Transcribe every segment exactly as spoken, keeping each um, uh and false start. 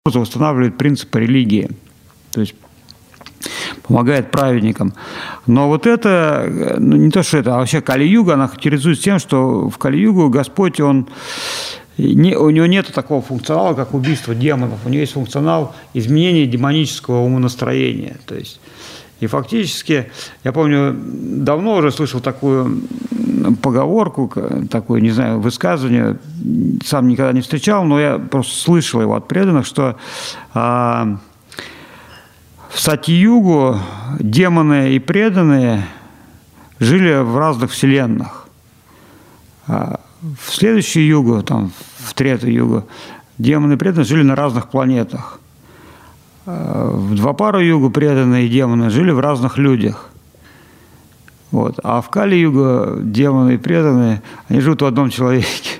восстанавливает принципы религии. То есть помогает праведникам. Но вот это, ну, не то, что это, а вообще Кали-юга, она характеризуется тем, что в Кали-югу Господь, он, не, у него нет такого функционала, как убийство демонов. У него есть функционал изменения демонического умонастроения. То есть, и фактически, я помню, давно уже слышал такую поговорку, такое, не знаю, высказывание, сам никогда не встречал, но я просто слышал его от преданных, что а, в Сати-югу демоны и преданные жили в разных вселенных. А в следующую югу, там, в третью югу, демоны и преданные жили на разных планетах. В Двапару югу преданные демоны жили в разных людях. Вот. А в Кали-югу демоны и преданные, они живут в одном человеке.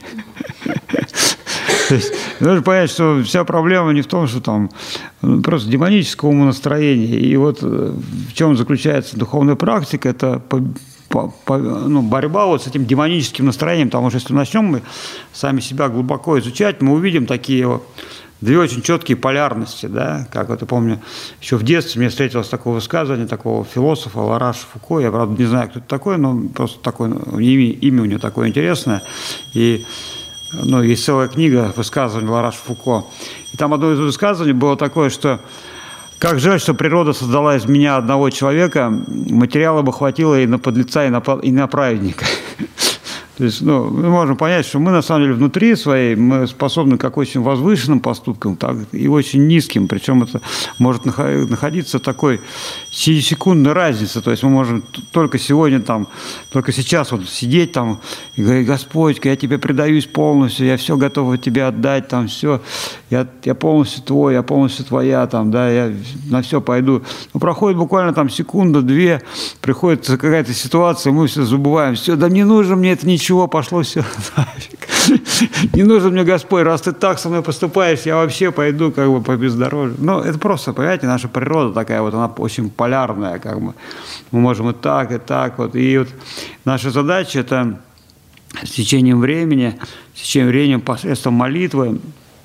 То есть нужно понять, что вся проблема не в том, что там просто демоническое умонастроение. И вот в чем заключается духовная практика, это по, по, по, ну, борьба вот с этим демоническим настроением. Потому что если начнем мы сами себя глубоко изучать, мы увидим такие вот две очень четкие полярности, да, как вот я помню, еще в детстве мне встретилось такое высказывание такого философа Лараша Фуко, я, правда, не знаю, кто это такой, но просто такое, имя, имя у него такое интересное, и, ну, есть целая книга высказываний Лараша Фуко, и там одно из высказываний было такое, что как жаль, что природа создала из меня одного человека, материала бы хватило и на подлеца, и на, и на праведника. То есть, ну, мы можем понять, что мы, на самом деле, внутри своей, мы способны как очень возвышенным поступкам, так и очень низким. Причем это может находиться в такой сиюсекундной разнице. То есть мы можем только сегодня, там, только сейчас вот сидеть там и говорить: Господь, я тебе предаюсь полностью, я все готов тебе отдать, там, все, я, я полностью твой, я полностью твоя, там, да, я на все пойду. Но проходит буквально там секунда-две, приходит какая-то ситуация, мы все забываем, все, да не нужно мне это ничего. Чего пошло все нафиг. Не нужен мне Господь, раз ты так со мной поступаешь, я вообще пойду как бы по бездорожью. Ну, это просто, понимаете, наша природа такая вот, она очень полярная, как бы. Мы можем и так, и так вот. И вот наша задача – это с течением времени, с течением времени посредством молитвы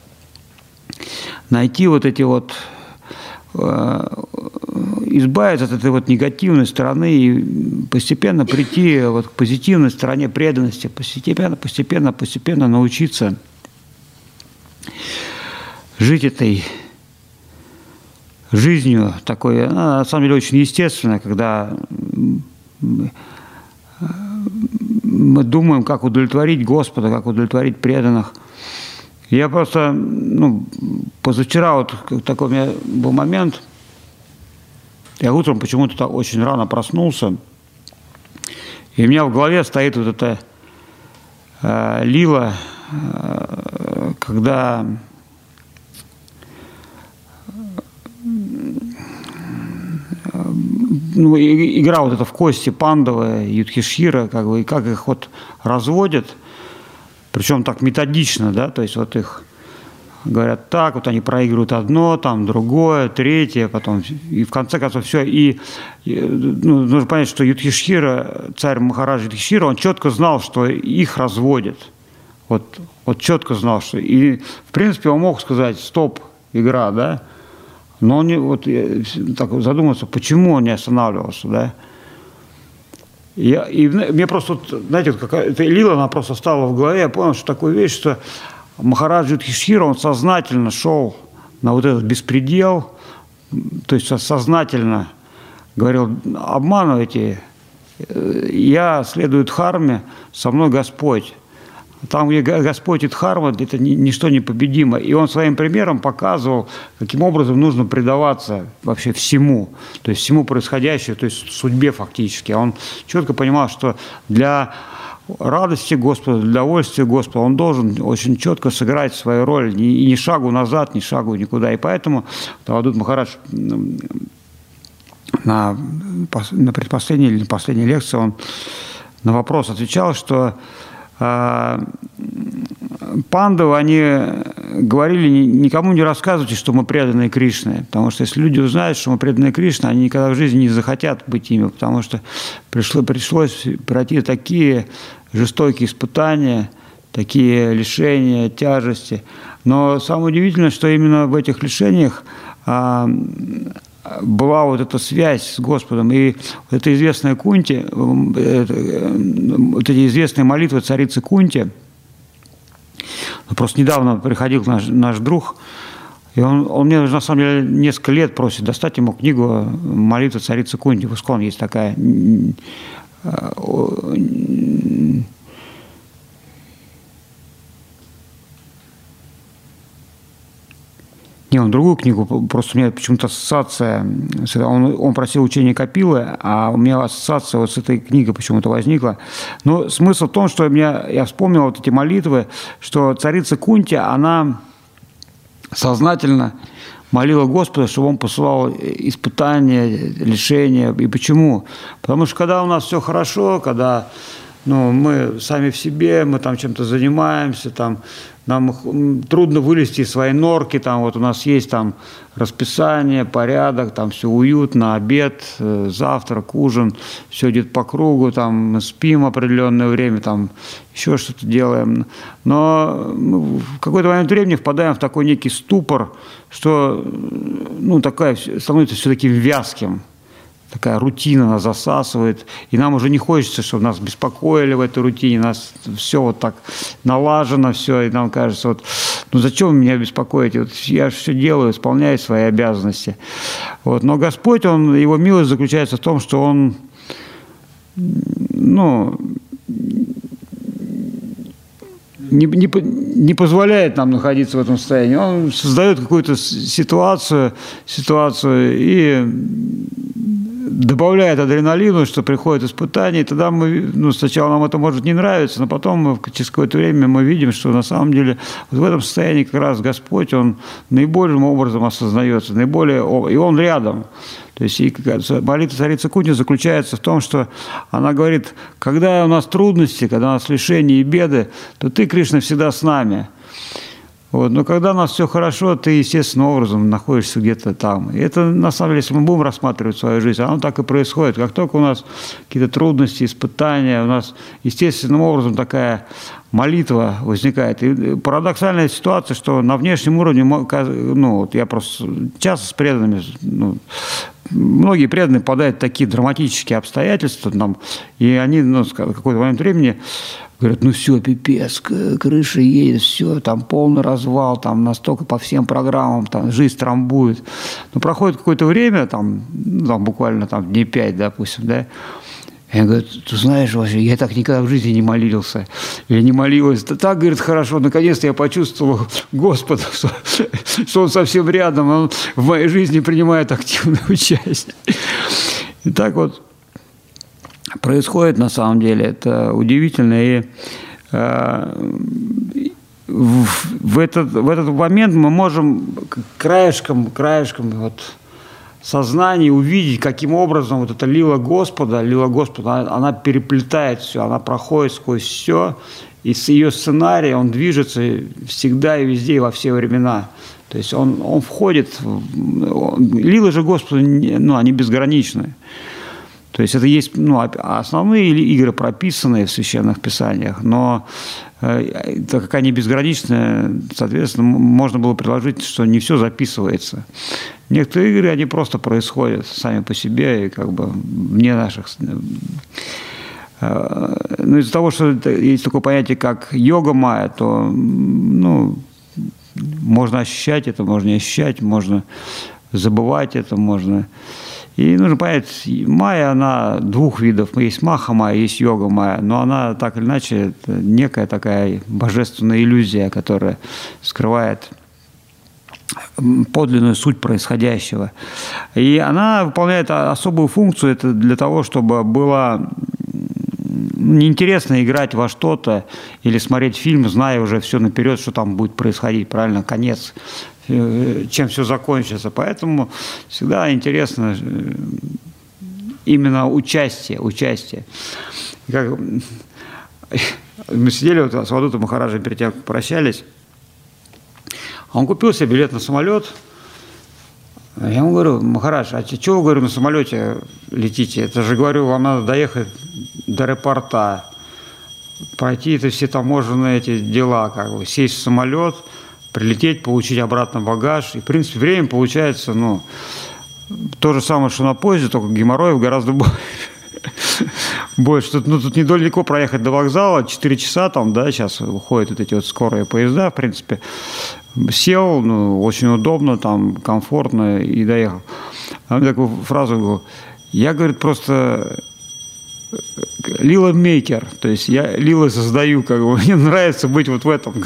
найти вот эти вот, избавиться от этой вот негативной стороны и постепенно прийти вот к позитивной стороне преданности, постепенно, постепенно, постепенно научиться жить этой жизнью такой, она, на самом деле, очень естественная, когда мы думаем, как удовлетворить Господа, как удовлетворить преданных. Я просто, ну, позавчера вот такой у меня был момент. Я утром почему-то очень рано проснулся, и у меня в голове стоит вот эта э, лила, э, когда ну, и, игра вот эта в кости Пандавы, Юдхишхира, как бы, и как их вот разводят, причем так методично, да, то есть вот их говорят так, вот они проигрывают одно, там другое, третье, потом, и в конце концов все. И, и ну, нужно понять, что Юдхишхира, царь Махараджа Юдхишхира, он четко знал, что их разводят. Вот, вот четко знал, что... И, в принципе, он мог сказать: стоп, игра, да? Но он не, вот, так задумался, почему он не останавливался, да? И, и мне просто, знаете, вот какая-то лила, она просто стала в голове, я понял, что такую вещь, что Махараджа Юдхишхира, он сознательно шел на вот этот беспредел, то есть сознательно говорил: обманывайте, я следую дхарме, со мной Господь. Там, где Господь и дхарма, это ничто непобедимо. И он своим примером показывал, каким образом нужно предаваться вообще всему, то есть всему происходящему, то есть судьбе фактически. Он четко понимал, что для радости Господа, для удовольствия Господа он должен очень четко сыграть свою роль, и ни шагу назад, ни шагу никуда. И поэтому Авадут Махарадж на, на предпоследней или последней лекции он на вопрос отвечал, что э, пандавы, они говорили: никому не рассказывайте, что мы преданные Кришне, потому что если люди узнают, что мы преданные Кришне, они никогда в жизни не захотят быть ими, потому что пришло, пришлось пройти такие жестокие испытания, такие лишения, тяжести. Но самое удивительное, что именно в этих лишениях а, была вот эта связь с Господом. И вот эта известная Кунти, вот эти известные молитвы царицы Кунти, просто недавно приходил наш, наш друг, и он, он мне, на самом деле, несколько лет просит достать ему книгу «Молитва царицы Кунти». В Искон есть такая. Не, он другую книгу, просто у меня почему-то ассоциация. Он, он просил учение Капилы, а у меня ассоциация вот с этой книгой почему-то возникла. Но смысл в том, что меня, я вспомнил вот эти молитвы, что царица Кунти, она сознательно молила Господа, чтобы Он посылал испытания, лишения. И почему? Потому что когда у нас все хорошо, когда ну, мы сами в себе, мы там чем-то занимаемся, там, нам трудно вылезти из своей норки, там вот у нас есть там расписание, порядок, там все уютно, обед, завтрак, ужин, все идет по кругу, там мы спим определенное время, там еще что-то делаем. Но мы в какой-то момент времени впадаем в такой некий ступор, что ну, такая, становится все таким вязким. Такая рутина нас засасывает, и нам уже не хочется, чтобы нас беспокоили в этой рутине, нас все вот так налажено, все, и нам кажется, вот, ну зачем меня беспокоить, вот я же все делаю, исполняю свои обязанности. Вот. Но Господь, он, Его милость заключается в том, что Он, ну, не, не, не позволяет нам находиться в этом состоянии. Он создает какую-то ситуацию, ситуацию и добавляет адреналину, что приходит испытание, и тогда мы, ну, сначала нам это может не нравиться, но потом мы, через какое-то время мы видим, что на самом деле вот в этом состоянии как раз Господь, Он наибольшим образом осознается, наиболее, и Он рядом. То есть и молитва царицы Кунти заключается в том, что она говорит, когда у нас трудности, когда у нас лишения и беды, то Ты, Кришна, всегда с нами. Вот. Но когда у нас все хорошо, ты естественным образом находишься где-то там. И это, на самом деле, если мы будем рассматривать свою жизнь, оно так и происходит. Как только у нас какие-то трудности, испытания, у нас естественным образом такая молитва возникает. И парадоксальная ситуация, что на внешнем уровне, ну, вот я просто часто с преданными, ну, многие преданные попадают в такие драматические обстоятельства, там, и они ну, в какой-то момент времени говорят, ну все, пипец, крыша едет, все, там полный развал, там настолько по всем программам, там жизнь трамбует. Но проходит какое-то время, там, ну, там буквально там, дней пять, допустим, да, и он говорит, ты знаешь, вообще, я так никогда в жизни не молился. Я не молилась. Да так, говорит, хорошо, наконец-то я почувствовал Господа, что, что Он совсем рядом, Он в моей жизни принимает активное участие. И так вот происходит на самом деле. Это удивительно. И э, в, в, этот, в этот момент мы можем краешком, краешком вот, сознание увидеть, каким образом вот эта лила Господа, лила Господа, она, она переплетает все, она проходит сквозь все, и с ее сценария он движется всегда и везде, и во все времена. То есть он, он входит, в, лилы же Господа, ну, они безграничны. То есть это есть ну, основные игры, прописанные в священных писаниях, но э, так как они безграничны, соответственно, можно было предложить, что не все записывается. Некоторые игры, они просто происходят сами по себе, и как бы вне наших... Э, ну, из-за того, что есть такое понятие, как йога-майя, то ну, можно ощущать это, можно не ощущать, можно забывать это, можно... И нужно понять, майя, она двух видов. Есть маха-майя, есть йога-майя, но она так или иначе это некая такая божественная иллюзия, которая скрывает подлинную суть происходящего. И она выполняет особую функцию, это для того, чтобы было неинтересно играть во что-то или смотреть фильм, зная уже все наперед, что там будет происходить, правильно, конец, чем все закончится. Поэтому всегда интересно именно участие, участие. Как мы сидели вот с Авадута Махараджем перед тем, как прощались, он купил себе билет на самолет. Я ему говорю, Махарадж, а чего вы, говорю, на самолете летите? Это же, говорю, вам надо доехать до аэропорта. пройти это все таможенные эти дела, как бы сесть в самолет, прилететь, получить обратно багаж. И, в принципе, время получается, ну, то же самое, что на поезде, только геморроев гораздо больше. Больше. Тут, ну, тут недалеко проехать до вокзала, четыре часа там, да, сейчас уходят вот эти вот скорые поезда, в принципе. Сел, ну, очень удобно, там, комфортно и доехал. А мне такую фразу говорю, я, говорит, просто лила мейкер, то есть я лила создаю, как бы, мне нравится быть вот в этом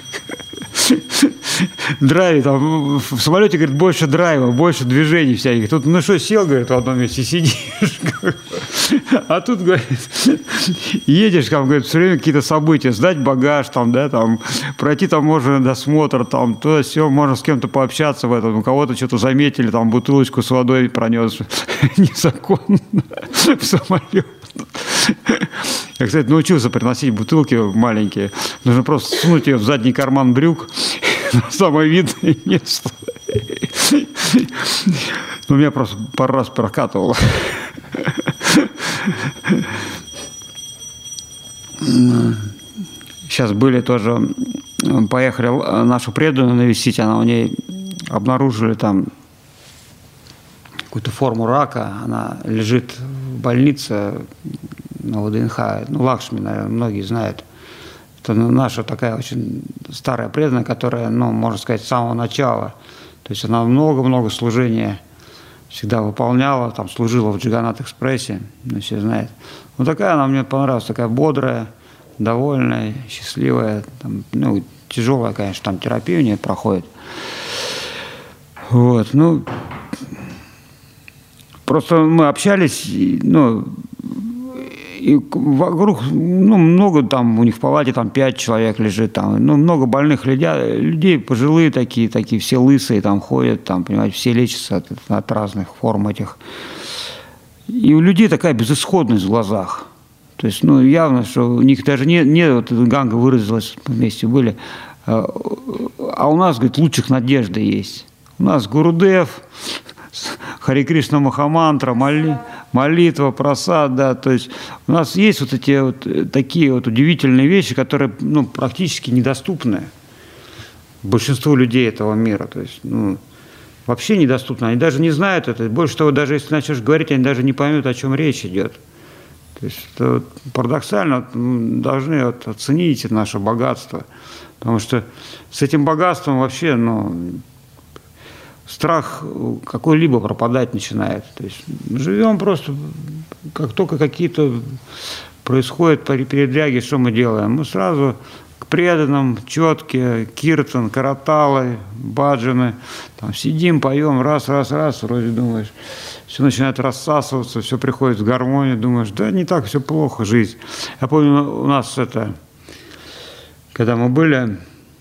драйве, там, в самолете, говорит, больше драйва, больше движений всяких. Тут, ну что, сел, говорит, в одном месте сидишь, а тут, говорит, едешь, там, говорит, все время какие-то события, сдать багаж, там, да, там, пройти там можно досмотр, там, то все, можно с кем-то пообщаться в этом, у кого-то что-то заметили, там, бутылочку с водой пронес незаконно в самолет. Я, кстати, научился приносить бутылки маленькие. Нужно просто сунуть ее в задний карман брюк на самое видное место. Ну, меня просто пару раз прокатывало. Сейчас были тоже, поехали нашу преданную навестить, она у ней обнаружили там какую-то форму рака, она лежит в больнице на ВДНХ, ну, Лакшми, наверное, многие знают. Это наша такая очень старая преданная, которая, ну, можно сказать, с самого начала. То есть она много-много служения всегда выполняла, там служила в Джаганнат-экспрессе, ну, все знают. Вот такая она мне понравилась, такая бодрая, довольная, счастливая. Там, ну, тяжелая, конечно, там терапия у нее проходит. Вот, ну, просто мы общались, ну, и вокруг, ну, много там, у них в палате там пять человек лежит, там, ну, много больных людей, людей пожилые такие, такие, все лысые там ходят, там, понимаете, все лечатся от, от разных форм этих. И у людей такая безысходность в глазах. То есть, ну, явно, что у них даже не, не вот Ганга выразилась, вместе были, а, а у нас, говорит, лучших надежды есть. У нас Гурудев, Харе Кришна Махамантра, моли, молитва, прасад, да, то есть у нас есть вот эти вот такие вот удивительные вещи, которые, ну, практически недоступны большинству людей этого мира, то есть, ну, вообще недоступны, они даже не знают это, больше того, даже если начнешь говорить, они даже не поймут, о чем речь идет. То есть это вот парадоксально, мы должны вот оценить наше богатство, потому что с этим богатством вообще, ну, страх какой-либо пропадать начинает. То есть мы живем просто, как только какие-то происходят передряги, что мы делаем? Мы сразу к преданным, четкие, киртан, караталы, баджаны, там сидим, поем, раз, раз, раз, вроде думаешь, все начинает рассасываться, все приходит в гармонию, думаешь, да не так все плохо, жизнь. Я помню, у нас это, когда мы были,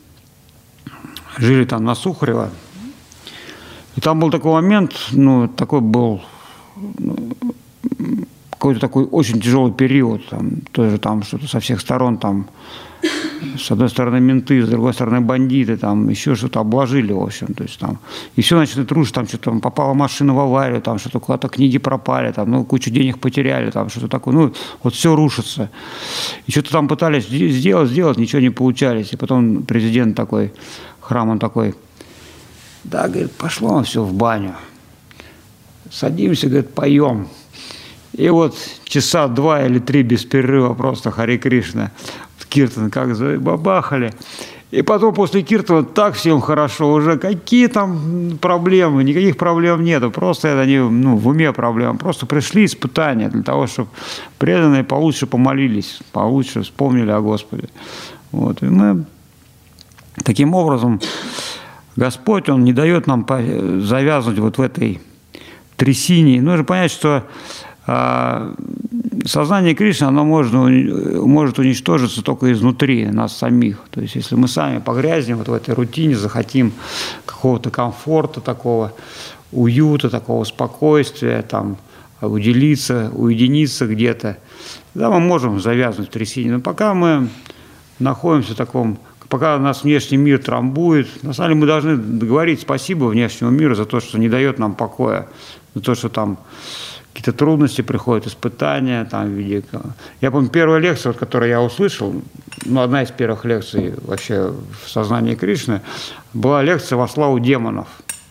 жили там на Сухарево, и там был такой момент, ну, такой был, ну, какой-то такой очень тяжелый период, там, тоже там что-то со всех сторон, там, с одной стороны менты, с другой стороны бандиты, там, еще что-то обложили, в общем, то есть там, и все начали трушить, там, что-то, там, попала машина в аварию, там, что-то куда-то книги пропали, там, ну, кучу денег потеряли, там, что-то такое, ну, вот все рушится. И что-то там пытались сделать, сделать, ничего не получались, и потом президент такой, Храм, он такой, да, говорит, пошло он все в баню. Садимся, говорит, поем. И вот часа два или три без перерыва просто Харе Кришна, киртан как забабахали. И потом после киртана так всем хорошо уже. Какие там проблемы? Никаких проблем нету. Просто это не, ну, в уме проблемы. Просто пришли испытания для того, чтобы преданные получше помолились, получше вспомнили о Господе. Вот. И мы таким образом... Господь, Он не дает нам завязнуть вот в этой трясине. Нужно понять, что э, сознание Кришны, оно может, может уничтожиться только изнутри нас самих. То есть если мы сами погрязнем вот в этой рутине, захотим какого-то комфорта такого, уюта, такого спокойствия, там, уделиться, уединиться где-то, тогда мы можем завязнуть в трясине. Но пока мы находимся в таком... Пока нас внешний мир трамбует, на самом деле мы должны говорить спасибо внешнему миру за то, что не дает нам покоя, за то, что там какие-то трудности приходят, испытания там в виде... Я помню, первая лекция, вот, которую я услышал, ну, одна из первых лекций вообще в сознании Кришны, была лекция во славу демонов.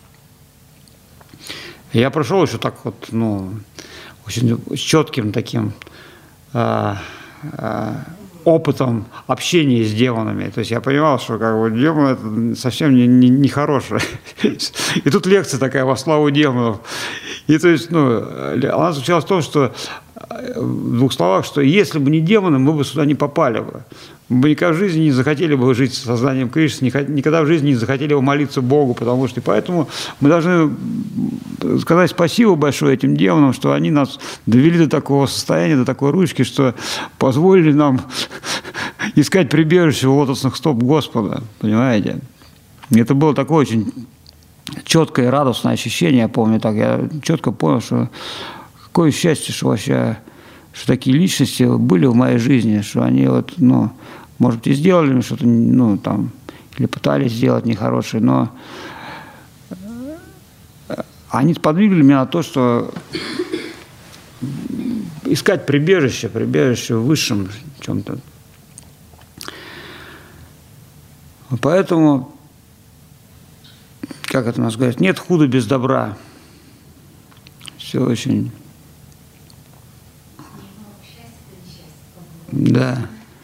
Я прошел еще так вот, ну, очень с четким таким э, э, опытом общения с демонами. То есть я понимал, что как бы демон это совсем не, не, не хорошее. И тут лекция такая во славу демонов. И то есть, ну, она заключалась в том, что в двух словах, что если бы не демоны, мы бы сюда не попали бы. Мы бы никогда в жизни не захотели бы жить с сознанием Кришны, никогда в жизни не захотели бы молиться Богу, потому что и поэтому мы должны сказать спасибо большое этим демонам, что они нас довели до такого состояния, до такой ручки, что позволили нам искать прибежище у лотосных стоп Господа, понимаете? И это было такое очень четкое и радостное ощущение, я помню так, я четко понял, что какое счастье, что вообще, что такие личности были в моей жизни, что они вот, ну, может быть, и сделали что-то, ну, там, или пытались сделать нехорошее, но они сподвигли меня на то, что искать прибежище, прибежище в высшем чем-то. Поэтому, как это у нас говорят, нет худа без добра. Все очень... Да.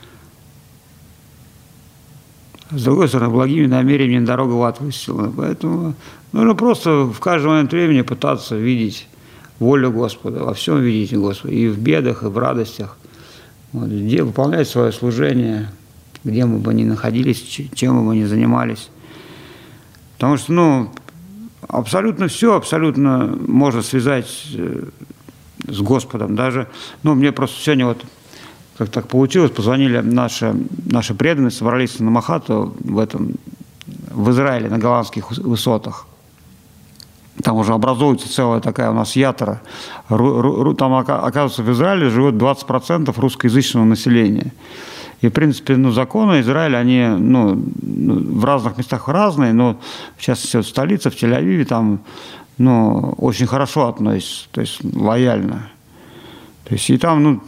С другой стороны, благими намерениями дорога в ад выстелана. Поэтому нужно просто в каждый момент времени пытаться видеть волю Господа, во всем видеть Господа, и в бедах, и в радостях. Вот, где выполнять свое служение, где мы бы ни находились, чем бы мы ни занимались. Потому что, ну, абсолютно все, абсолютно можно связать с Господом. Даже, ну, мне просто сегодня вот как так получилось, позвонили наши, наши преданные, собрались на Махату в этом, в Израиле, на голландских высотах. Там уже образуется целая такая у нас ятра. Там, оказывается, в Израиле живет двадцать процентов русскоязычного населения. И, в принципе, ну, законы Израиля, они, ну, в разных местах разные, но, в частности, вот столица, в Тель-Авиве, там, ну, очень хорошо относятся, то есть лояльно. То есть и там, ну,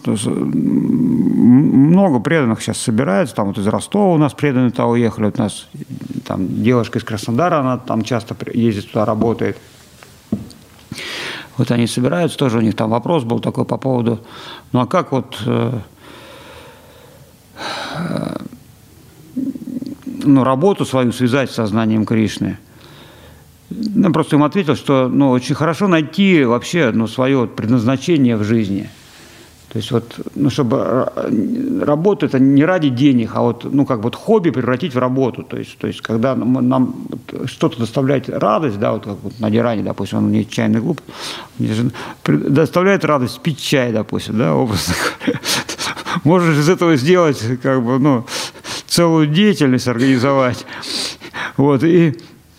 много преданных сейчас собирается, там вот из Ростова у нас преданные туда уехали, вот у нас там девушка из Краснодара, она там часто ездит туда, работает. Вот они собираются, тоже у них там вопрос был такой по поводу, ну а как вот, э, э, ну, работу свою связать с сознанием Кришны? Я просто им ответил, что, ну, очень хорошо найти вообще, ну, свое вот предназначение в жизни. То есть вот, ну, чтобы работа это не ради денег, а вот, ну, как вот хобби превратить в работу. То есть, то есть когда нам что-то доставляет радость, да, вот как вот на Диране, допустим, он не чайный клуб, мне же доставляет радость пить чай, допустим, да, образно говоря. Можешь из этого сделать, как бы, ну, целую деятельность организовать. Вот, и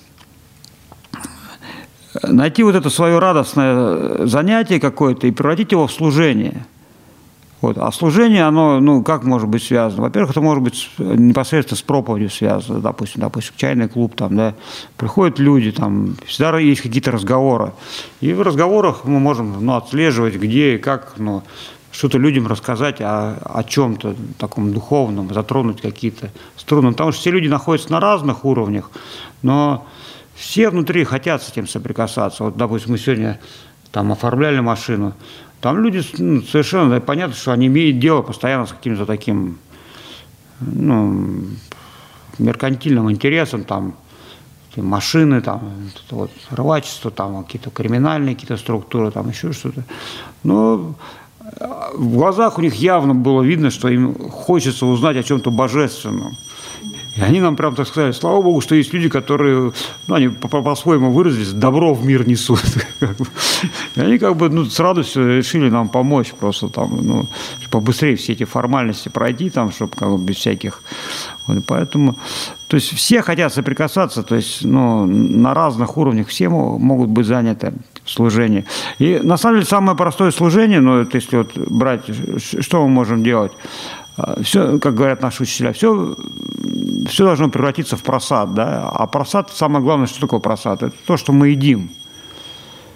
найти вот это свое радостное занятие какое-то и превратить его в служение. Вот. А служение, оно, ну, как может быть связано? Во-первых, это может быть непосредственно с проповедью связано. Допустим, допустим, чайный клуб, там, да, приходят люди, там, всегда есть какие-то разговоры. И в разговорах мы можем, ну, отслеживать, где и как, ну, что-то людям рассказать о, о чем-то таком духовном, затронуть какие-то струны. Потому что все люди находятся на разных уровнях, но все внутри хотят с этим соприкасаться. Вот, допустим, мы сегодня там оформляли машину. Там люди, ну, совершенно понятно, что они имеют дело постоянно с каким-то таким, ну, меркантильным интересом, там, машины, там, вот, рвачество, там, какие-то криминальные какие-то структуры, там, еще что-то. Но в глазах у них явно было видно, что им хочется узнать о чем-то божественном. И они нам прям так сказали, слава Богу, что есть люди, которые, ну, они по-своему выразились, добро в мир несут. И они как бы, ну, с радостью решили нам помочь просто там, ну, побыстрее все эти формальности пройти там, чтобы как бы без всяких. Вот, поэтому, то есть все хотят соприкасаться, то есть, ну, на разных уровнях все могут быть заняты в служении. И на самом деле самое простое служение, ну, это если вот брать, что мы можем делать? Все, как говорят наши учителя, все, все должно превратиться в просад, да? А просад, самое главное, что такое просад? Это то, что мы едим.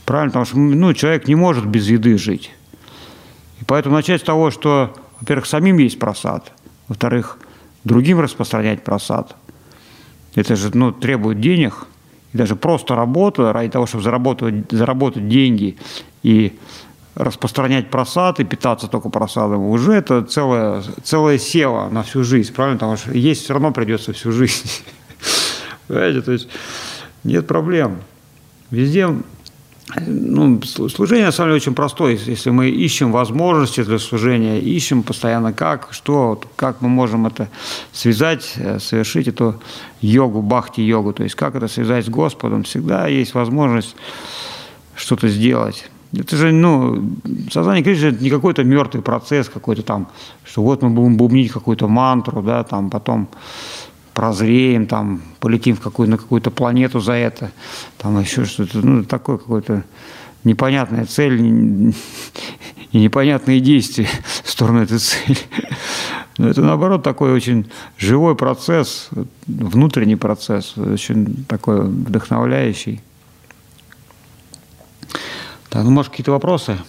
Правильно? Потому что ну, человек не может без еды жить. И поэтому начать с того, что, во-первых, самим есть просад, во-вторых, другим распространять просад. Это же ну, требует денег. И даже просто работа ради того, чтобы заработать, заработать деньги и распространять просад и питаться только просадом, уже это целое, целое село на всю жизнь, правильно? Потому что есть все равно придется всю жизнь. Понимаете, то есть нет проблем. Везде, ну, служение на самом деле очень простое. Если мы ищем возможности для служения, ищем постоянно как, что, как мы можем это связать, совершить эту йогу, бхакти-йогу, то есть как это связать с Господом, всегда есть возможность что-то сделать. Это же, ну, сознание Кришны – это не какой-то мертвый процесс, какой-то там, что вот мы будем бубнить какую-то мантру, да, там потом прозреем, там полетим в какую, на какую-то планету за это, там еще что-то, ну, такое какое-то непонятная цель и непонятные действия в сторону этой цели. Но это, наоборот, такой очень живой процесс, внутренний процесс, очень такой вдохновляющий. Так, ну, может, какие-то вопросы?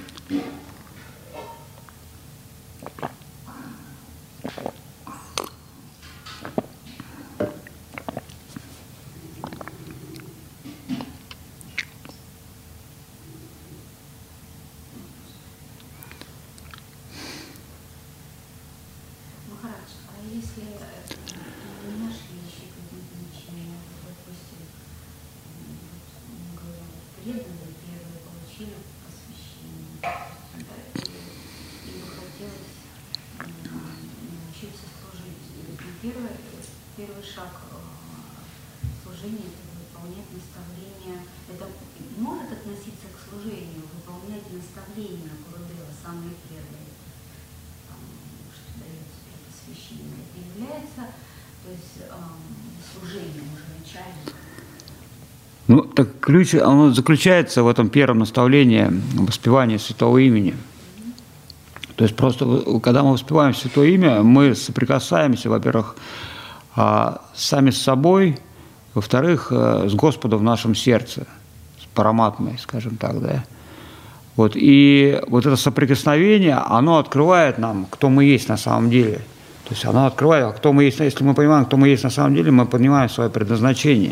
Ну, так ключ, оно заключается в этом первом наставлении воспевания святого имени. То есть просто, когда мы воспеваем святое имя, мы соприкасаемся, во-первых, сами с собой, во-вторых, с Господом в нашем сердце, с параматмой, скажем так, да. Вот, и вот это соприкосновение, оно открывает нам, кто мы есть на самом деле. То есть оно открывает, кто мы есть, если мы понимаем, кто мы есть на самом деле, мы понимаем свое предназначение.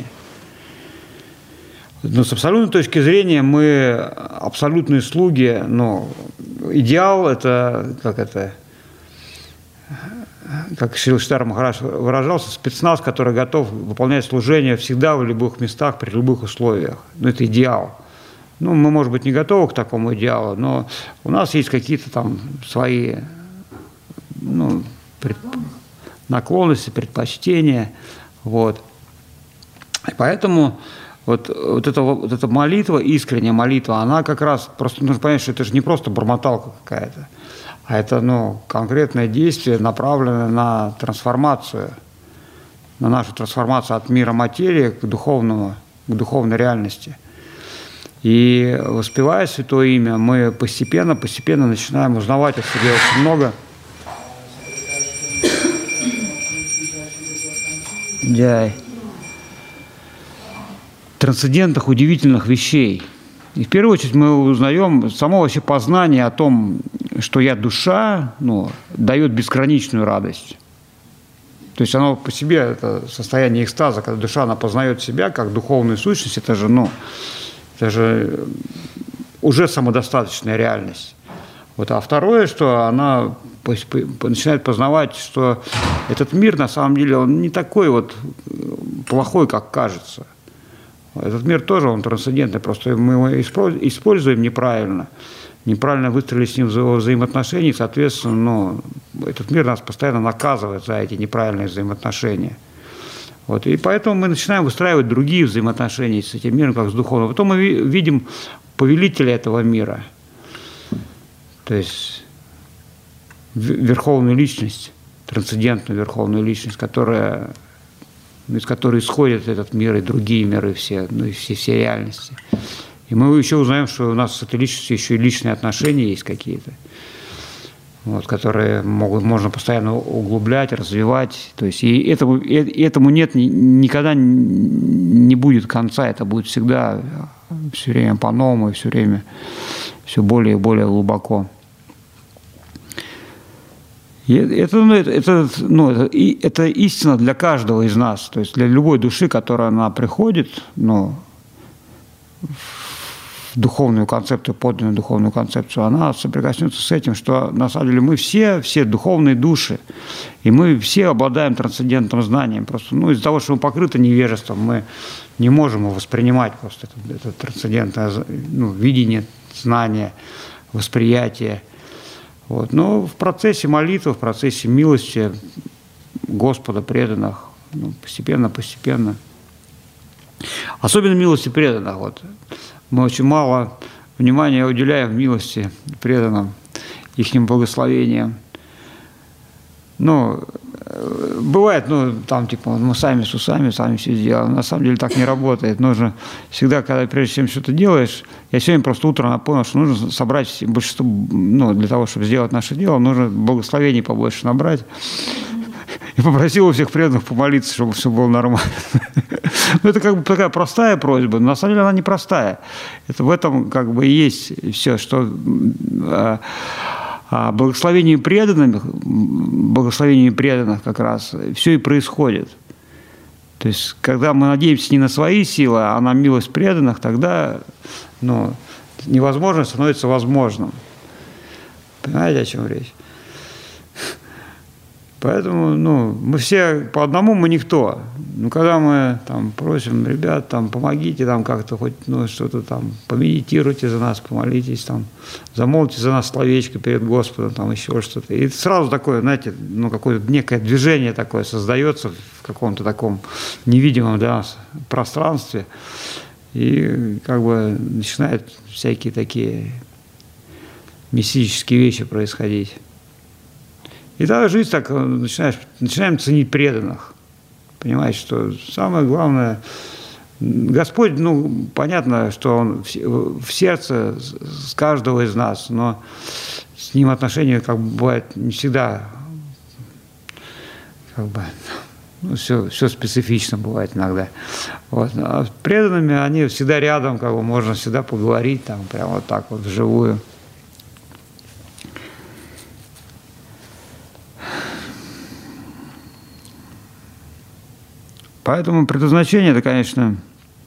Но с абсолютной точки зрения мы абсолютные слуги, но идеал это, как это, как Шрила Шридхар Махарадж выражался, спецназ, который готов выполнять служение всегда в любых местах, при любых условиях. Ну, это идеал. Ну, мы, может быть, не готовы к такому идеалу, но у нас есть какие-то там свои ну, пред... наклонности, предпочтения. Вот. И поэтому вот, вот, эта, вот эта молитва, искренняя молитва, она как раз, просто нужно понять, что это же не просто бормоталка какая-то, а это ну, конкретное действие, направленное на трансформацию, на нашу трансформацию от мира материи к духовному, к духовной реальности. И воспевая святое имя, мы постепенно, постепенно начинаем узнавать о себе очень много. Да. Трансцендентных, удивительных вещей. И в первую очередь мы узнаем само вообще познание о том, что я душа, ну, дает безграничную радость. То есть оно по себе, это состояние экстаза, когда душа, она познает себя как духовную сущность, это же, ну, это же уже самодостаточная реальность. Вот. А второе, что она начинает познавать, что этот мир на самом деле он не такой вот плохой, как кажется. Этот мир тоже, он трансцендентный, просто мы его используем неправильно, неправильно выстроили с ним вза взаимоотношения, соответственно, ну, этот мир нас постоянно наказывает за эти неправильные взаимоотношения. Вот, и поэтому мы начинаем выстраивать другие взаимоотношения с этим миром, как с духовным. Потом мы видим повелителя этого мира, то есть верховную личность, трансцендентную верховную личность, которая... из которой исходит этот мир и другие миры все, ну и все, все реальности. И мы еще узнаем, что у нас с этой личностью еще и личные отношения есть какие-то. вот, которые могут, можно постоянно углублять, развивать. То есть и этому, и этому нет, никогда не будет конца, это будет всегда все время по-новому, и все время все более и более глубоко. И это, ну, это, это, ну, это, это истина для каждого из нас, то есть для любой души, которая она приходит, ну, духовную концепцию, подлинную духовную концепцию, она соприкоснется с этим, что на самом деле мы все, все духовные души, и мы все обладаем трансцендентным знанием. Просто, ну, из-за того, что мы покрыты невежеством, мы не можем его воспринимать просто это, это трансцендентное, ну, видение, знание, восприятие. Вот. Но в процессе молитвы, в процессе милости Господа преданных, ну, постепенно, постепенно. Особенно милости преданных. Вот. Мы очень мало внимания уделяем милости преданным, их благословениям. Ну, бывает, ну, там, типа, мы сами с усами, сами все сделаем. На самом деле так не работает. Нужно всегда, когда прежде чем что-то делаешь, я сегодня просто утром понял, что нужно собрать большинство, ну, для того, чтобы сделать наше дело, нужно благословений побольше набрать. И попросил у всех преданных помолиться, чтобы все было нормально. Ну, это как бы такая простая просьба, но на самом деле она непростая. Это в этом как бы и есть все, что а благословением преданных, благословением преданных как раз все и происходит. То есть, когда мы надеемся не на свои силы, а на милость преданных, тогда, ну, невозможное становится возможным. Понимаете, о чем речь? Поэтому, ну, мы все по одному мы никто. Ну, когда мы там просим, ребят, там, помогите, там, как-то хоть, ну, что-то там, помедитируйте за нас, помолитесь, там, замолвите за нас словечко перед Господом, там, еще что-то. И сразу такое, знаете, ну, какое-то некое движение такое создается в каком-то таком невидимом для нас пространстве. И как бы начинают всякие такие мистические вещи происходить. И тогда жизнь так начинаешь, начинаем ценить преданных. Понимаете, что самое главное, Господь, ну, понятно, что Он в сердце с каждого из нас, но с Ним отношения, как бы, бывает не всегда, как бы, ну, все, все специфично бывает иногда. Вот. А с преданными они всегда рядом, как бы, можно всегда поговорить, там, прямо вот так вот, вживую. Поэтому предназначение, это, конечно,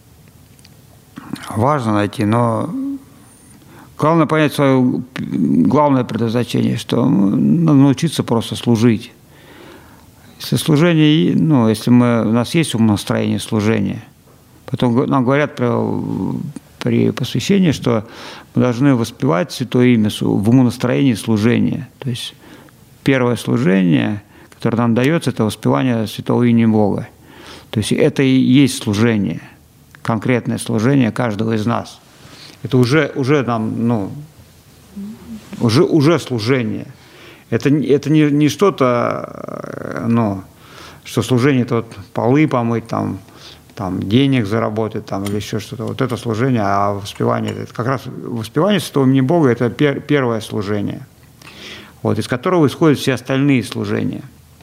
важно найти, но главное понять свое главное предназначение, что надо научиться просто служить. Если служение, ну, если мы, у нас есть умонастроение служения, потом нам говорят при, при посвящении, что мы должны воспевать Святое Имя в умонастроении служения. То есть первое служение, которое нам дается, это воспевание Святого Имени Бога. То есть это и есть служение, конкретное служение каждого из нас. Это уже, уже нам, ну, уже, уже служение. Это, это не, не что-то, ну, что служение, это вот полы помыть, там, там, денег заработать, там, или еще что-то. Вот это служение, а воспевание, это как раз воспевание Святого Имени Бога, это пер, первое служение, вот, из которого исходят все остальные служения.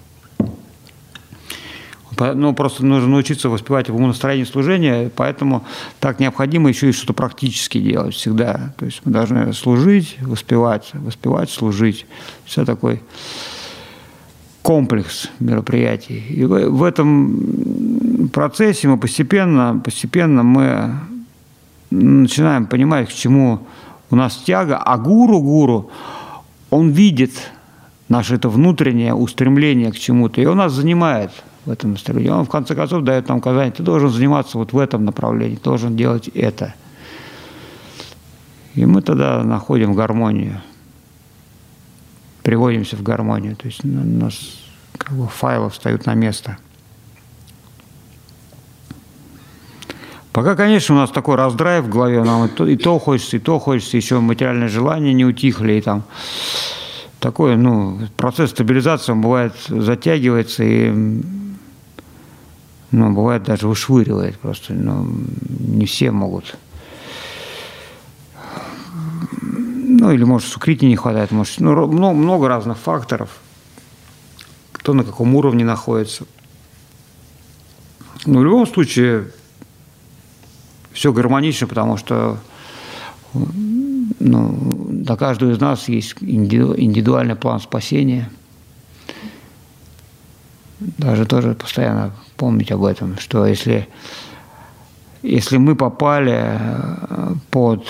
Ну, просто нужно научиться воспевать в умонастроении служения, поэтому так необходимо еще и что-то практически делать всегда. То есть мы должны служить, воспевать, воспевать, служить. Все такой комплекс мероприятий. И в, в этом процессе мы постепенно, постепенно мы начинаем понимать, к чему у нас тяга, а гуру-гуру, он видит наше это внутреннее устремление к чему-то, и он нас занимает в этом настроении. Он в конце концов дает нам указание: ты должен заниматься вот в этом направлении, должен делать это. И мы тогда находим гармонию, приводимся в гармонию. То есть у нас как бы файлы встают на место. Пока, конечно, у нас такой раздрай в голове, нам и то, и то хочется, и то хочется, еще материальные желания не утихли, и там такой, ну, процесс стабилизации, он бывает затягивается и, ну, бывает даже вышвыривает просто, ну, не все могут. Ну, или, может, сукритии не хватает, может, ну, много, много разных факторов, кто на каком уровне находится. Но в любом случае все гармонично, потому что ну, для каждого из нас есть индивидуальный план спасения. Даже тоже постоянно помнить об этом, что если, если мы попали под,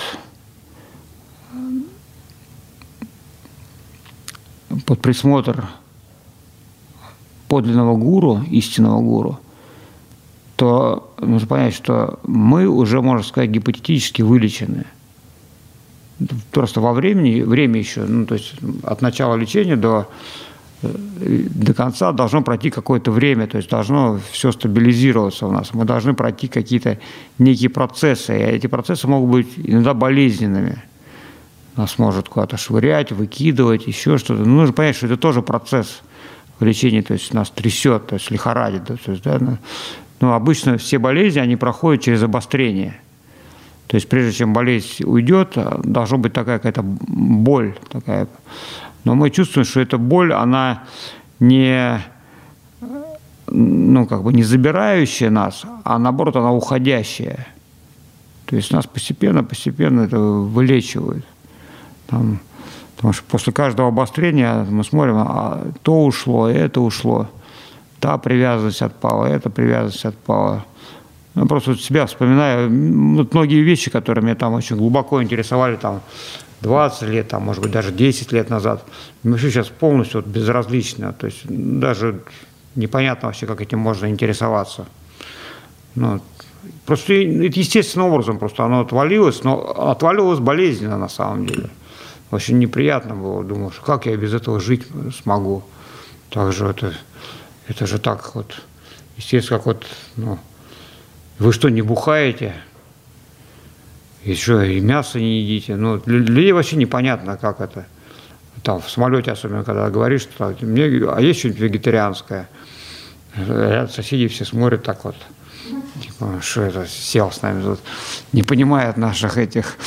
под присмотр подлинного гуру, истинного гуру, то нужно понять, что мы уже, можно сказать, гипотетически вылечены. Просто во времени, время еще, ну, то есть от начала лечения до, до конца должно пройти какое-то время, то есть должно все стабилизироваться у нас. Мы должны пройти какие-то некие процессы, и эти процессы могут быть иногда болезненными. Нас может куда-то швырять, выкидывать, еще что-то. Но нужно понять, что это тоже процесс лечения, то есть нас трясет, то есть лихорадит. То есть, да, ну, ну, обычно все болезни, они проходят через обострение. То есть прежде чем болезнь уйдет, должна быть такая какая-то боль. Такая. Но мы чувствуем, что эта боль, она не, ну, как бы не забирающая нас, а наоборот, она уходящая. То есть нас постепенно, постепенно это вылечивают. Там, потому что после каждого обострения мы смотрим, а то ушло, это ушло, та привязанность отпала, эта привязанность отпала. Я просто вот себя вспоминаю, вот многие вещи, которые меня там очень глубоко интересовали там двадцать лет, там, может быть, даже десять лет назад, вообще сейчас полностью вот безразлично, то есть даже непонятно вообще, как этим можно интересоваться. Ну, просто это естественным образом, просто оно отвалилось, но отвалилось болезненно на самом деле. Очень неприятно было, думал, что как я без этого жить смогу. Так же это, это же так вот, естественно, как вот, ну, вы что, не бухаете? И что, и мясо не едите? Ну, для людей вообще непонятно, как это. Там в самолете, особенно, когда говоришь, что мне, а есть что-нибудь вегетарианское? Ряд соседей все смотрят так вот. Типа, что это, сел с нами тут. Не понимает наших этих...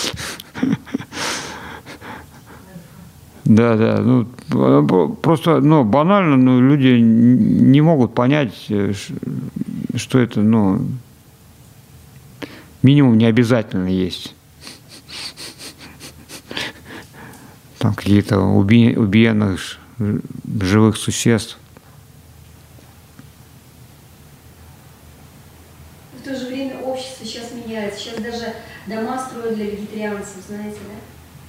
Да, да, ну, просто, ну, банально, ну, люди не могут понять, что это, ну, минимум не обязательно есть. Там какие-то уби убиенных живых существ. В то же время общество сейчас меняется. Сейчас даже дома строят для вегетарианцев, знаете, да?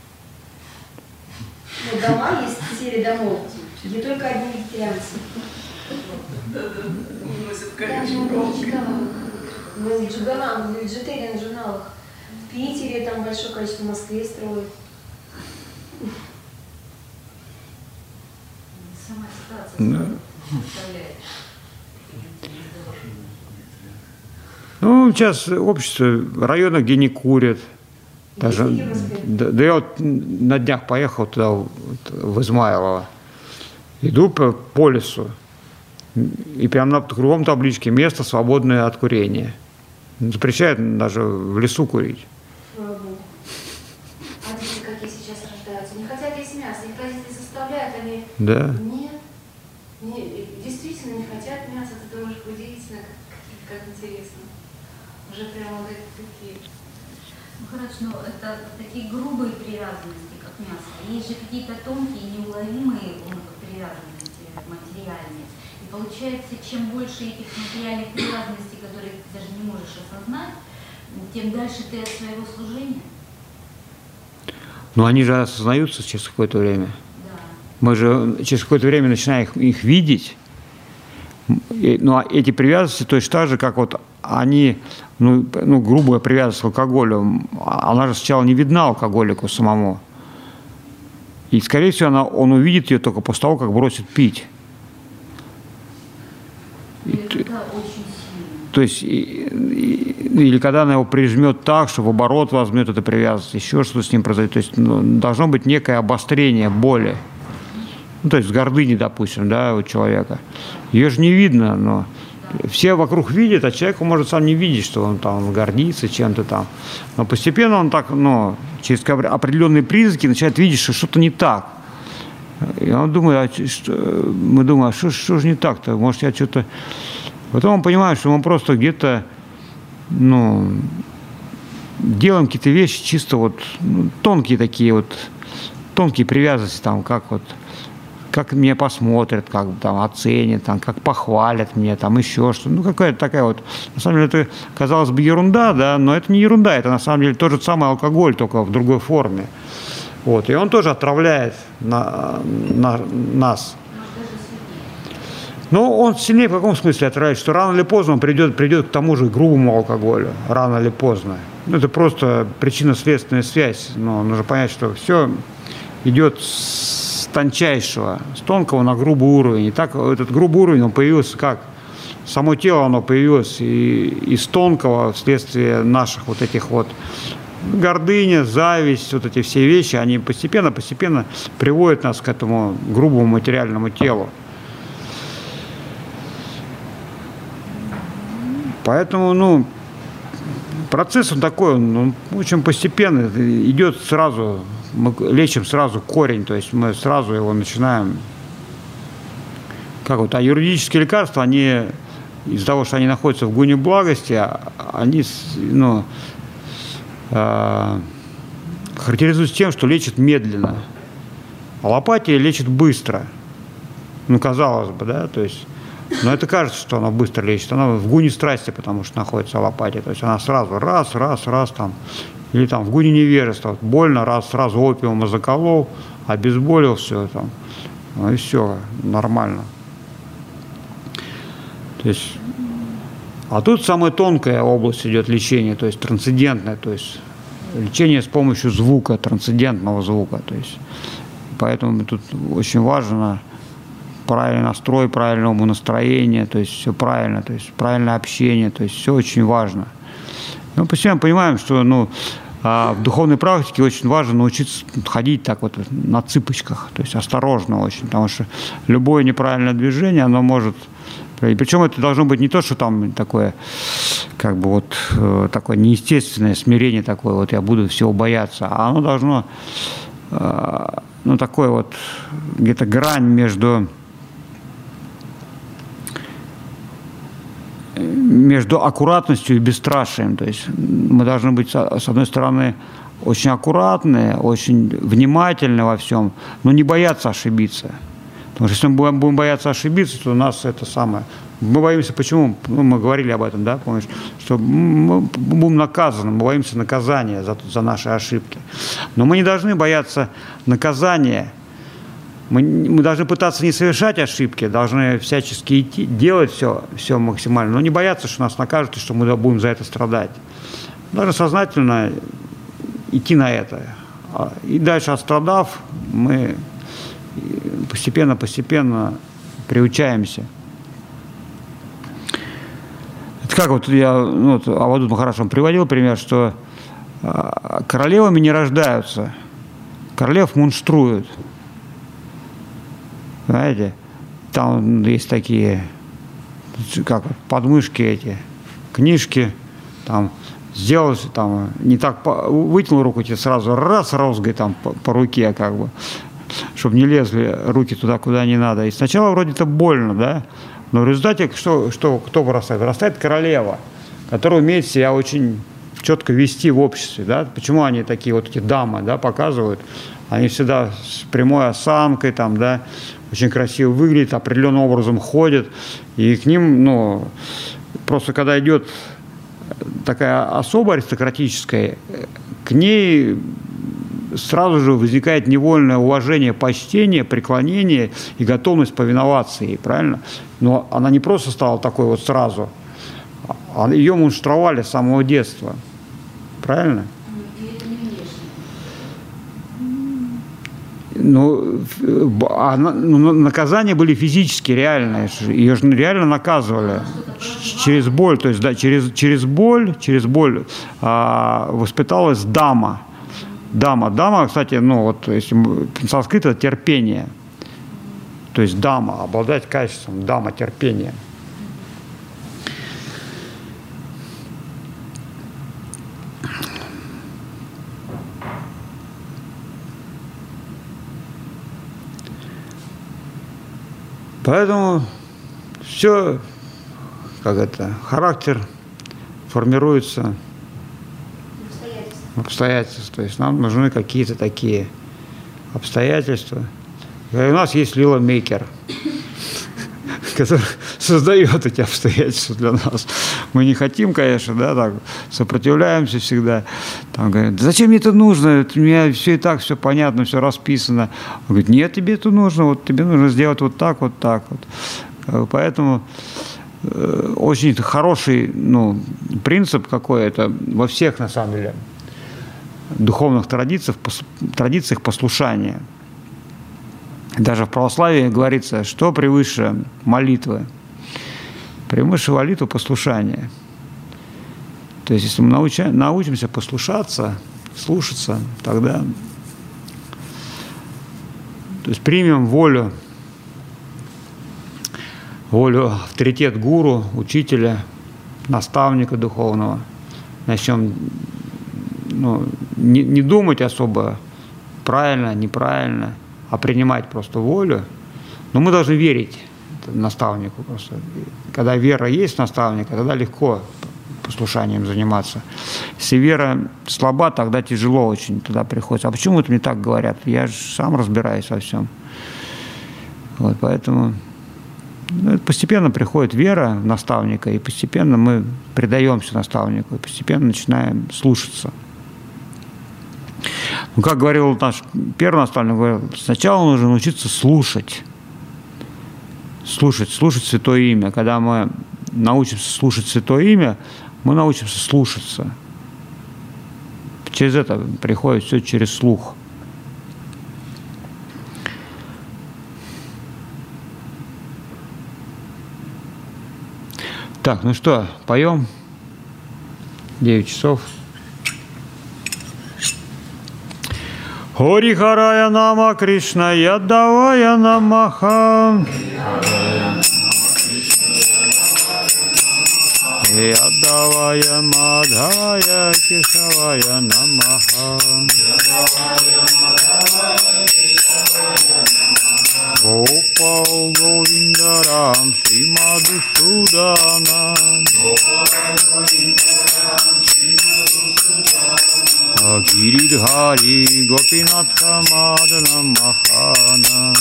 Вот дома, есть серия домов, где только одни вегетарианцы. Я читала в Джиганах, в вегетариан журналах. В Питере там большое количество, в Москве строят. Сама ситуация представляет. Ну, сейчас общество, районы, где не курят. Даже, да, да я вот на днях поехал туда, вот, в Измайлово. Иду по, по лесу, и прямо на кругом табличке «Место, свободное от курения». Запрещают даже в лесу курить. Слава Богу. А дети какие сейчас рождаются? Не хотят есть мясо, их родители заставляют, они... Да. Нет, нет, действительно не хотят мяса, ты думаешь, удивительно, как, как интересно. Уже прямо вот такие... Ну хорошо, но это такие грубые привязанности, как мясо. Есть же какие-то тонкие, неуловимые привязанности материальные. И получается, чем больше этих материальных привязанностей, которые ты даже не можешь осознать, тем дальше ты от своего служения. Но они же осознаются через какое-то время. Да. Мы же через какое-то время начинаем их, их видеть. Ну, а эти привязанности точно так же, как вот они, ну, ну, грубая привязанность к алкоголю, она же сначала не видна алкоголику самому. И, скорее всего, она, он увидит ее только после того, как бросит пить. И, это да, очень сильно. То есть, и, и, или когда она его прижмет так, что в оборот возьмет эту привязанность, еще что-то с ним произойдет. То есть, ну, должно быть некое обострение боли. Ну, то есть, с гордыни, допустим, да, у человека. Ее же не видно, но все вокруг видят, а человек может сам не видеть, что он там гордится чем-то там. Но постепенно он так, ну, через определенные признаки начинает видеть, что что-то не так. И он думает, а что, мы думаем, а что, что же не так-то? Может, я что-то... Потом он понимает, что мы просто где-то, ну, делаем какие-то вещи чисто вот, ну, тонкие такие вот, тонкие привязанности, там, как вот, как меня посмотрят, как там оценят, там, как похвалят меня, там еще что-то. Ну, какая-то такая вот, на самом деле, это, казалось бы, ерунда, да, но это не ерунда, это на самом деле тот же самый алкоголь, только в другой форме. Вот, и он тоже отравляет на, на нас. Но он сильнее в каком смысле отравляет, что рано или поздно он придет, придет к тому же грубому алкоголю, рано или поздно. Ну, это просто причинно-следственная связь, но нужно понять, что все идет с тончайшего, с тонкого на грубый уровень. И так этот грубый уровень, он появился как? Само тело, оно появилось и, из тонкого вследствие наших вот этих вот гордыня, зависть, вот эти все вещи, они постепенно-постепенно приводят нас к этому грубому материальному телу. Поэтому, ну, процесс он такой, он очень постепенно, идет сразу, мы лечим сразу корень, то есть мы сразу его начинаем, как вот, а юридические лекарства, они, из-за того, что они находятся в гуне благости, они, ну, характеризуется тем, что лечит медленно. Аллопатия лечит быстро. Ну, казалось бы, да, то есть, но это кажется, что она быстро лечит. Она в гуне страсти, потому что находится аллопатия. То есть она сразу раз, раз, раз там. Или там в гуне невежества. Больно, раз, сразу опиума заколол, обезболил, все там. Ну и все, нормально. То есть, а тут самая тонкая область идет лечения, то есть трансцендентная, то есть лечение с помощью звука, трансцендентного звука. То есть, поэтому тут очень важно правильный настрой, правильное умонастроение, то есть все правильно, то есть правильное общение, то есть все очень важно. Мы постепенно понимаем, что, ну, в духовной практике очень важно научиться ходить так вот на цыпочках, то есть осторожно очень, потому что любое неправильное движение, оно может... И причем это должно быть не то, что там такое, как бы вот такое неестественное смирение такое, вот я буду всего бояться, а оно должно, ну, такое вот, где-то грань между, между аккуратностью и бесстрашием. То есть мы должны быть, с одной стороны, очень аккуратные, очень внимательны во всем, но не бояться ошибиться. Потому что если мы будем бояться ошибиться, то у нас это самое... Мы боимся, почему? Ну, мы говорили об этом, да, помнишь? Что мы будем наказаны, мы боимся наказания за, за наши ошибки. Но мы не должны бояться наказания. Мы, мы должны пытаться не совершать ошибки, должны всячески идти, делать все, все максимально, но не бояться, что нас накажут и что мы будем за это страдать. Должны сознательно идти на это. И дальше, отстрадав, мы... постепенно-постепенно приучаемся. Это как вот я, ну, вот Авадут Махарадж приводил пример, что а, королевами не рождаются, королев мунштруют. Знаете, там есть такие, как подмышки эти, книжки, там сделал, там не так, вытянул руку, тебе сразу раз розгой там по, по руке, как бы, чтобы не лезли руки туда, куда не надо. И сначала вроде это больно, да, но в результате что, что, кто вырастает? Вырастает королева, которая умеет себя очень четко вести в обществе, да. Почему они такие вот эти дамы, да, показывают? Они всегда с прямой осанкой, там, да, очень красиво выглядят, определенным образом ходят, и к ним, ну, просто когда идет такая особа аристократическая, к ней сразу же возникает невольное уважение, почтение, преклонение и готовность повиноваться ей, правильно? Но она не просто стала такой вот сразу, а ее мунштровали с самого детства, правильно? Ну, а, ну, наказания были физически реальные, ее же реально наказывали через боль, то есть да, через, через боль, через боль а, воспиталась дама. Дама, дама, кстати, ну вот, если санскрит, это терпение. То есть дама, обладать качеством, дама, терпение. Поэтому все, как это, характер формируется в обстоятельствах. То есть нам нужны какие-то такие обстоятельства. И у нас есть лила-мейкер, который создает эти обстоятельства для нас. Мы не хотим, конечно, да, так, сопротивляемся всегда. Там говорят, да зачем мне это нужно? У меня все и так, все понятно, все расписано. Он говорит, нет, тебе это нужно, вот тебе нужно сделать вот так, вот так вот. Поэтому э, очень хороший, ну, принцип какой это во всех, на самом деле, духовных традициях, пос, традициях послушания. Даже в православии говорится, что превыше молитвы? Превыше молитвы послушания. То есть, если мы науча, научимся послушаться, слушаться, тогда то есть примем волю, волю, авторитет гуру, учителя, наставника духовного. Начнем ну, не, не думать особо правильно, неправильно, а принимать просто волю. Но мы должны верить наставнику просто. Когда вера есть в наставника, тогда легко послушанием заниматься. Если вера слаба, тогда тяжело очень, тогда приходится. А почему это мне так говорят? Я же сам разбираюсь во всем. Вот, поэтому ну, постепенно приходит вера в наставника, и постепенно мы предаемся наставнику, и постепенно начинаем слушаться. Ну, как говорил наш первый наставник, говорил, сначала нужно научиться слушать. Слушать, слушать Святое Имя. Когда мы научимся слушать Святое Имя, мы научимся слушаться. Через это приходит все через слух. Так, ну что, поем? девять часов. Хорихарая нама Кришна Ядавая намаха. Ядавая Мадхавая Кешавая намаха. Гопал Говиндарам Шримадусудана. Гиридхари Гопинатха Мадана Махана.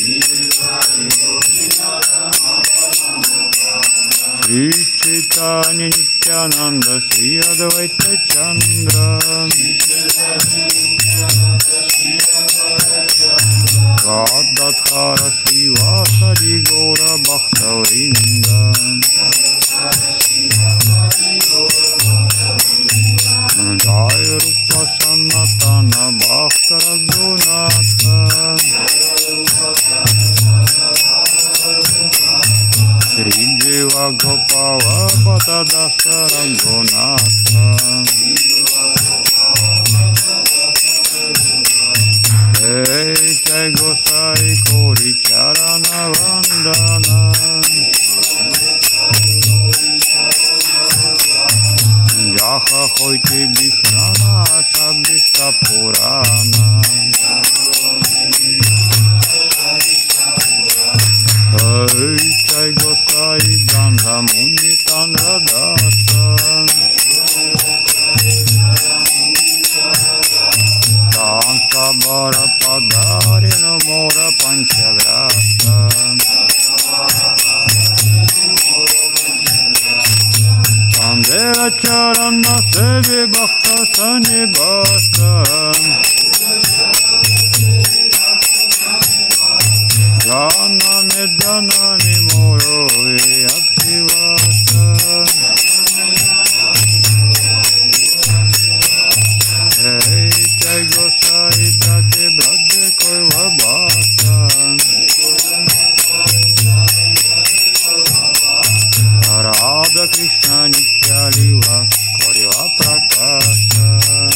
Шри Чайтанья Нитянанда Шри Адвайта Чандра. Гададхара Шривасади Гора Бхактавринда. Jai Rupa Sanatana Bhakta Raghunatha. Shri Jiva Gopala Bhatta Dasa Raghunatha. Hey Jai Gosai Kori Charana Vandana. Jaha Hoiti Bikhnana Shabdista Purana. Hey Jai Gosai Gandha Muni Tandra Dasa. Tansa Bara Padarino Mora Panchagrasa. Andera Charana Sevi Bhakta Sanibasa. Jana Nidjana Mimoro Abhivasa. Hey Jai Gosai Tate Bradhe Koiva Basa. Radha Krishna Nitya Liva Koriva Prakasha.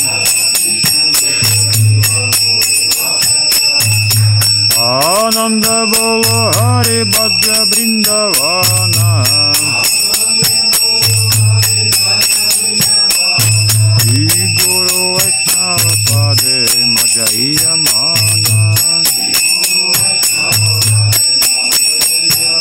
Ananda Bolo Hari Bhadra Brindavana. Shri Guru Vaishnava Pade Madhya Mana.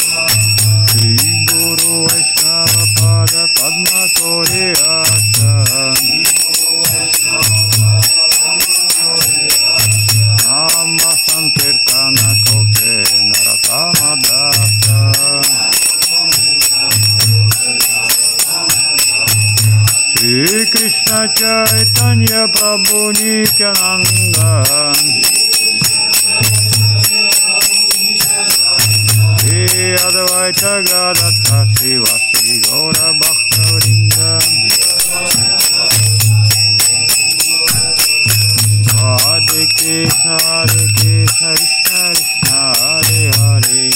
Krishna Chaitanya Prabhu Nityananda Shri Advaita Gadadhar Srivastava Gaura Bhaktavrinda Hare Krishna Hare Krishna Krishna Krishna Hare Hare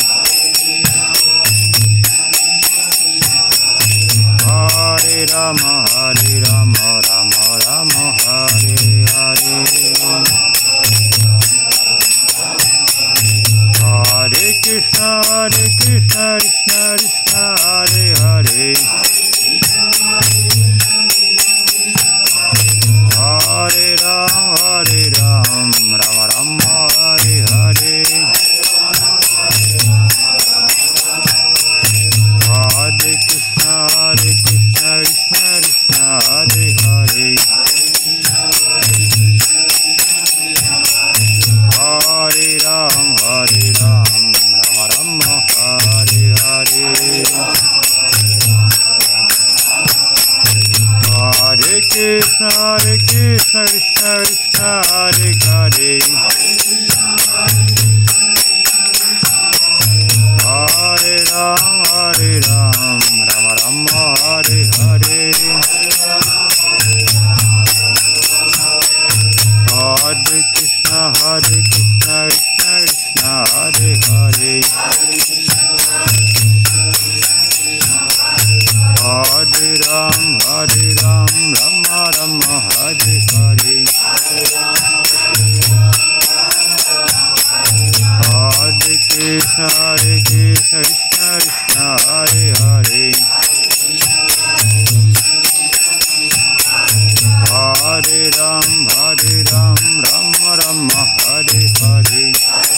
Hare Rama Hare Rama Rama Rama Hare Hare Hare Krishna Hare Krishna Krishna Krishna Hare Hare Hare Ram Hare Ram Rama Rama Hare Hare Hare Krishna Hare Krishna Krishna Krishna Hare Hare Hare Ram Hare Ram Rama Rama Hare Hare Hare Krishna Hare Krishna Krishna Krishna Hare Hare Hare Ram Hare Ram Rama Rama Hare Hare Hare Krishna Hare Krishna Krishna Krishna Hare Hare Hare Ram Hare Ram Rama Rama Hare Hare Hare Krishna Hare Krishna Krishna Krishna Hare Hare Hare Ram Hare Ram Rama Rama Hare Hare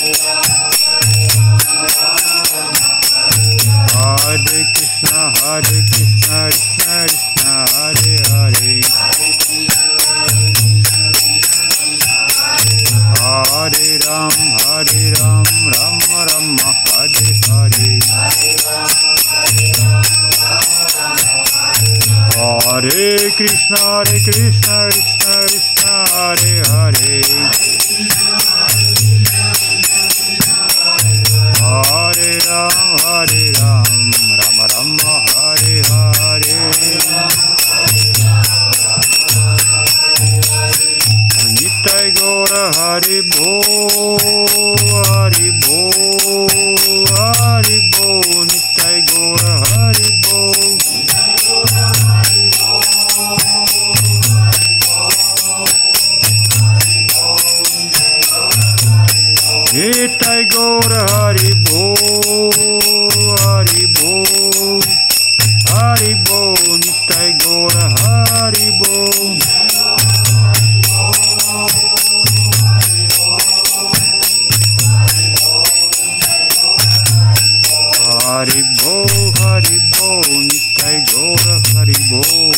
Hare Krishna Hare Krishna Krishna Krishna Hare Hare Hare Ram Hare Ram Rama Rama Hare Hare Hare Krishna Hare Krishna Krishna Krishna Hare Hare Hare Ram Hare Ram Rama Rama Hare Hare Nitai Gaura Hari Bo Hari Bo Hari Bo Nitai Gaura Hari Bo Nitai Gaura Hari Bo Hari Bo Hari Bo Nitai Gaura Hari Bo Hari Bo Hari Bo Nitai Gaura Hari Bo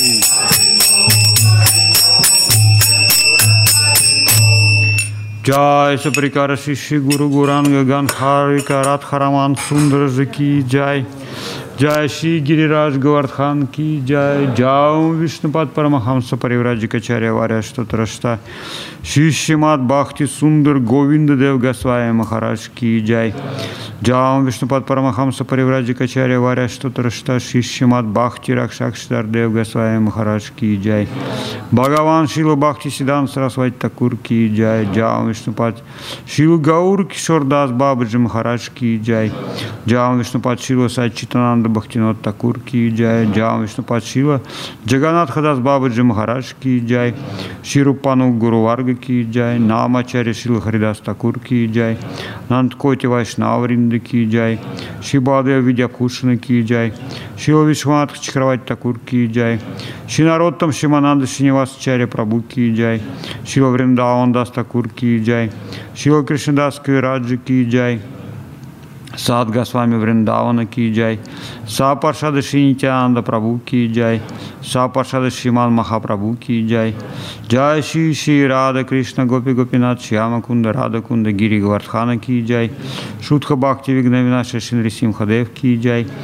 Jai Saprikara Shishi Guru Guranga Ganharika Radharaman Sundara Ki Jai Jai Shri Giriraj Govardhan Ki Jai Jai Vishnupad Paramahamsa Parivrajakacharya Varyastotrashta Shri Shrimad Bhakti Sundar Govinda Dev Goswami Maharaj Ki Jai Jai Vishnupad Paramahamsa Parivrajakacharya Varyastotrashta Shri Shrimad Bhakti Rakshakshtar Dev Goswami Maharaj Ki Jai Bhagavan Shila Bhakti Siddhanta Saraswati Thakur Ki Jai Jai Vishnupad Shila Gaur Kishore Das Babaji Maharaj Ki Jai Jai Vishnupad Shila Satchitananda Bhaktivinoda Thakur Ki Jai Jai Vishnupad Shila Jagannath Das Babaji Maharaj Ki Jai Shri Rupanu Guru Varga Ki Jai Namacharya Shila Haridas Thakur Ki Jai Nandkoti Vaishnava Ki Jai Shri Baladev Vidyabhushan Ki Jai Shila Vishwanath Chakravati Thakur Ki Jai Shri Narottam Shimananda Srinivasacharya Prabhu Ki Jai Shila Vrindavan Das Thakur Ki Jai Shila Krishnadas Kaviraj Ki Jai Сад Госвами Вриндавана Ки Джай, Са Паршада Шри Нитянанда Прабhu Ки Джай, Са Паршада Шриман Махапрабhu Ки Джай, Джай Шри Шри Рада Кришна Гопи Гопинат Шьяма Кунда Рада Кунда Гири Гвардхана Ки Джай, Шутха Бхакти Вигнавинаша Шинри Симхадев Ки Джай,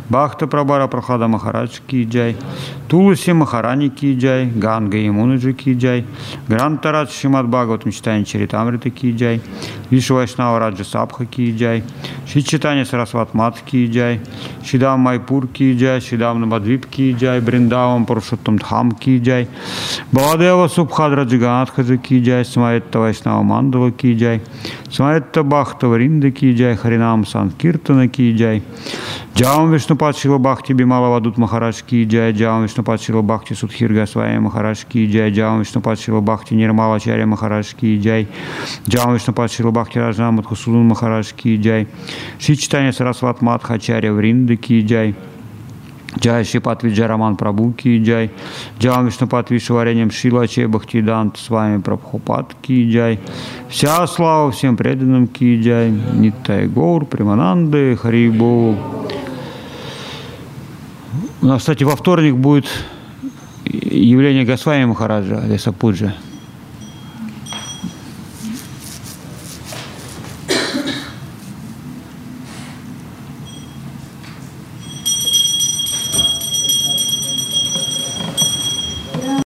Бхакта Прабхара Прохлада Махарадж ки джай, Туласи Махарани ки джай, Ганга Ямунаджи ки джай, Грантарадж Шримад Бхагаватам Читания Чаритамрита ки джай, Вишу Вайшнава Раджа Сабха ки джай, Шри Читания Сарасват Мат ки джай, Шридам Майпур ки джай, Шридам Намадвип ки джай, Бриндавам Парушоттам Дхам ки джай, Баладева Субхадра Джиганатхаджа ки джай, Самаветта Вайшнава Мандала ки джай, Самаветта Бхакта Варинда ки джай, Харинам Санкиртана ки джай, Джаум Вишнупад Шрила Бхакти Бимала Вадут Махарадж ки джай, Джаум Вишнупад Шрила Бхакти Судхир Госвами Махарадж ки джай, Джаум Вишнупад Шрила Бхакти Нирмала Чарья Махарадж ки джай, Джаум Вишнупад Шрила Бхакти Раджна Мадхусудун Махарадж ки джай, Шри Читания Сарасват Мадхачарья Вринда ки джай, Джай Шрипад Виджараман Прабhu ки джай, Джаум Вишнупад Вишвареням Шила Чей Бхактидант с вами Прабхупад ки джай, вся слава всем преданным ки джай, Ниттай Гаур, Примананды, Хари Бол. У нас, кстати, во вторник будет явление Госвами Махараджа Леса Пуджи.